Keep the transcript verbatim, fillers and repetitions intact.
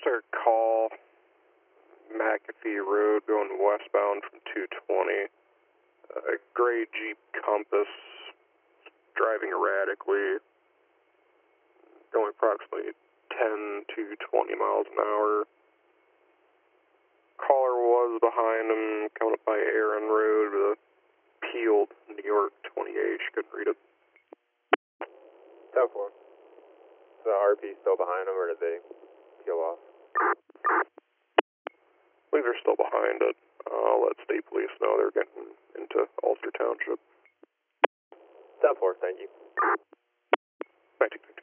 sir, call McAfee Road going westbound from two twenty. A gray Jeep Compass driving erratically, going approximately ten to twenty miles an hour. Caller was behind him, coming up by Aaron Road with a peeled New York twenty-eight. She couldn't read it. ten four. Is the R P still behind him, or did they peel off? I believe they're still behind it. I'll let state police know they're getting into Ulster Township. ten four, thank you. Thank you.